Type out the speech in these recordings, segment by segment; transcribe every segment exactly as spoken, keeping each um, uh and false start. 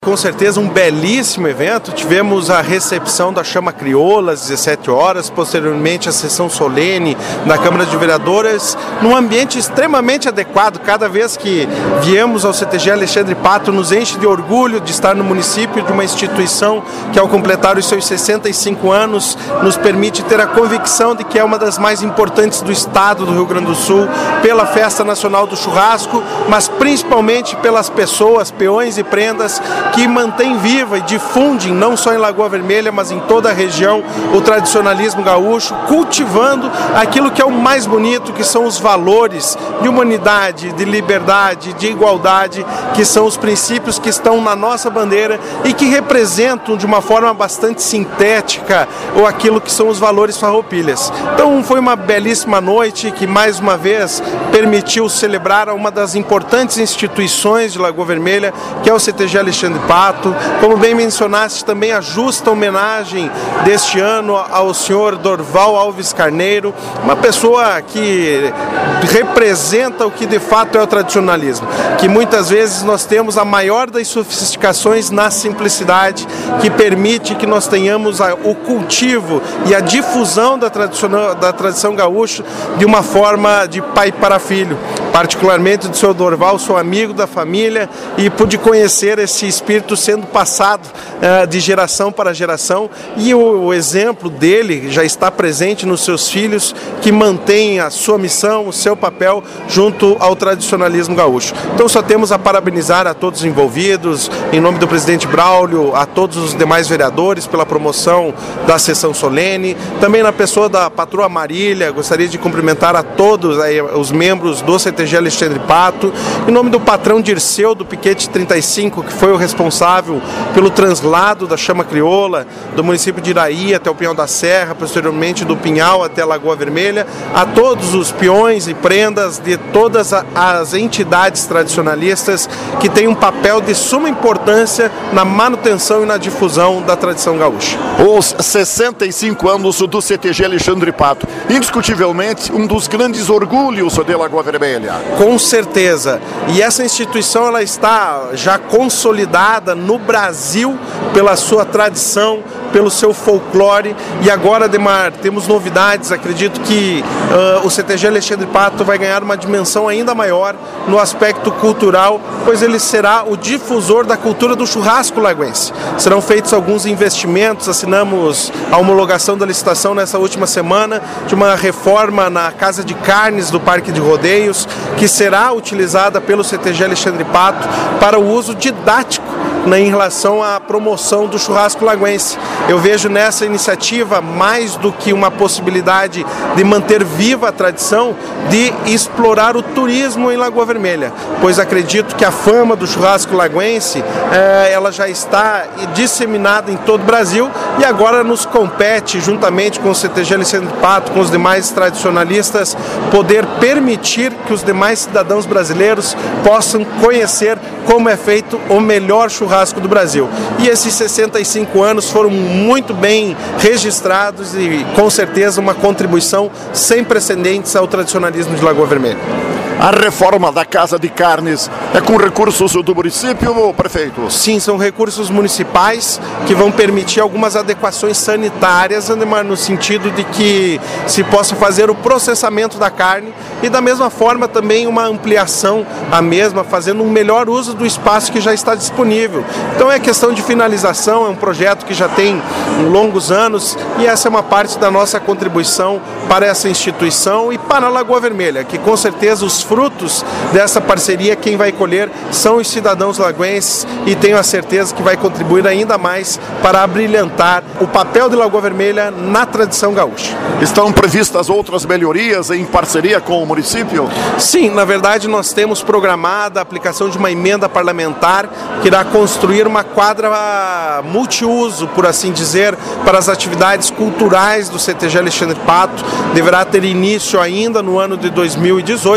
Com certeza um belíssimo evento. Tivemos a recepção da Chama Crioula às dezessete horas, posteriormente a sessão solene da Câmara de Vereadores, num ambiente extremamente adequado. Cada vez que viemos ao C T G Alexandre Pato, nos enche de orgulho de estar no município de uma instituição que, ao completar os seus sessenta e cinco anos, nos permite ter a convicção de que é uma das mais importantes do estado do Rio Grande do Sul, pela Festa Nacional do Churrasco, mas principalmente pelas pessoas, peões e prendas que mantém viva e difundem, não só em Lagoa Vermelha, mas em toda a região, o tradicionalismo gaúcho, cultivando aquilo que é o mais bonito, que são os valores de humanidade, de liberdade, de igualdade, que são os princípios que estão na nossa bandeira e que representam de uma forma bastante sintética ou aquilo que são os valores farroupilhas. Então foi uma belíssima noite que mais uma vez permitiu celebrar uma das importantes instituições de Lagoa Vermelha, que é o C T G Alexandre Pato. Como bem mencionaste, também a justa homenagem deste ano ao senhor Dorval Alves Carneiro, uma pessoa que representa o que de fato é o tradicionalismo, que muitas vezes nós temos a maior das sofisticações na simplicidade, que permite que nós tenhamos a, o cultivo e a difusão da, da tradição gaúcha de uma forma de pai para filho. Particularmente do senhor Dorval, sou amigo da família e pude conhecer esse espírito sendo passado uh, de geração para geração, e o, o exemplo dele já está presente nos seus filhos, que mantêm a sua missão, o seu papel junto ao tradicionalismo gaúcho. Então só temos a parabenizar a todos os envolvidos, em nome do presidente Braulio, a todos os demais vereadores pela promoção da sessão solene, também na pessoa da patroa Marília. Gostaria de cumprimentar a todos aí, os membros do C T G Alexandre Pato, em nome do patrão Dirceu do Piquete trinta e cinco, que foi o responsável pelo translado da Chama Crioula do município de Iraí até o Pinhal da Serra, posteriormente do Pinhal até a Lagoa Vermelha, a todos os peões e prendas de todas as entidades tradicionalistas que têm um papel de suma importância na manutenção e na difusão da tradição gaúcha. Os sessenta e cinco anos do C T G Alexandre Pato, indiscutivelmente um dos grandes orgulhos de Lagoa Vermelha. Com certeza. E essa instituição ela está já consolidada no Brasil pela sua tradição, pelo seu folclore, e agora, Ademar, temos novidades. Acredito que uh, o C T G Alexandre Pato vai ganhar uma dimensão ainda maior no aspecto cultural, pois ele será o difusor da cultura do churrasco lagoense. Serão feitos alguns investimentos, assinamos a homologação da licitação nessa última semana de uma reforma na Casa de Carnes do Parque de Rodeios, que será utilizada pelo C T G Alexandre Pato para o uso didático né, em relação à promoção do churrasco lagoense. Eu vejo nessa iniciativa mais do que uma possibilidade de manter viva a tradição, de explorar o turismo em Lagoa Vermelha, pois acredito que a fama do churrasco lagoense eh, ela já está disseminada em todo o Brasil, e agora nos compete, juntamente com o C T G Alexandre Pato, com os demais tradicionalistas, poder permitir que os demais cidadãos brasileiros possam conhecer como é feito o melhor churrasco do Brasil. E esses sessenta e cinco anos foram muito bem registrados e, com certeza, uma contribuição sem precedentes ao tradicionalismo de Lagoa Vermelha. A reforma da Casa de Carnes é com recursos do município, prefeito? Sim, são recursos municipais que vão permitir algumas adequações sanitárias, no sentido de que se possa fazer o processamento da carne e, da mesma forma, também uma ampliação a mesma, fazendo um melhor uso do espaço que já está disponível. Então é questão de finalização, é um projeto que já tem longos anos, e essa é uma parte da nossa contribuição para essa instituição e para a Lagoa Vermelha, que com certeza os frutos dessa parceria, quem vai colher são os cidadãos lagoenses, e tenho a certeza que vai contribuir ainda mais para abrilhantar o papel de Lagoa Vermelha na tradição gaúcha. Estão previstas outras melhorias em parceria com o município? Sim, na verdade nós temos programada a aplicação de uma emenda parlamentar que irá construir uma quadra multiuso, por assim dizer, para as atividades culturais do C T G Alexandre Pato. Deverá ter início ainda no ano de dois mil e dezoito,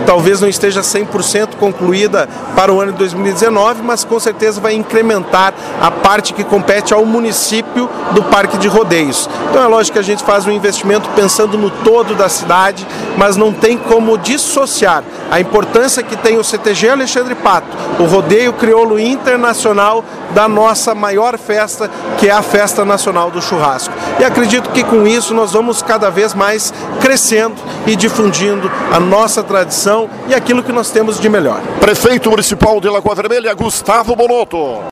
talvez não esteja cem por cento concluída para o ano de dois mil e dezenove, mas com certeza vai incrementar a parte que compete ao município do Parque de Rodeios. Então é lógico que a gente faz um investimento pensando no todo da cidade, mas não tem como dissociar a importância que tem o C T G Alexandre Pato, o Rodeio Crioulo Internacional, da nossa maior festa, que é a Festa Nacional do Churrasco. E acredito que com isso nós vamos cada vez mais crescendo e difundindo a nossa tradição e aquilo que nós temos de melhor. Prefeito Municipal de Lagoa Vermelha, Gustavo Bonotto.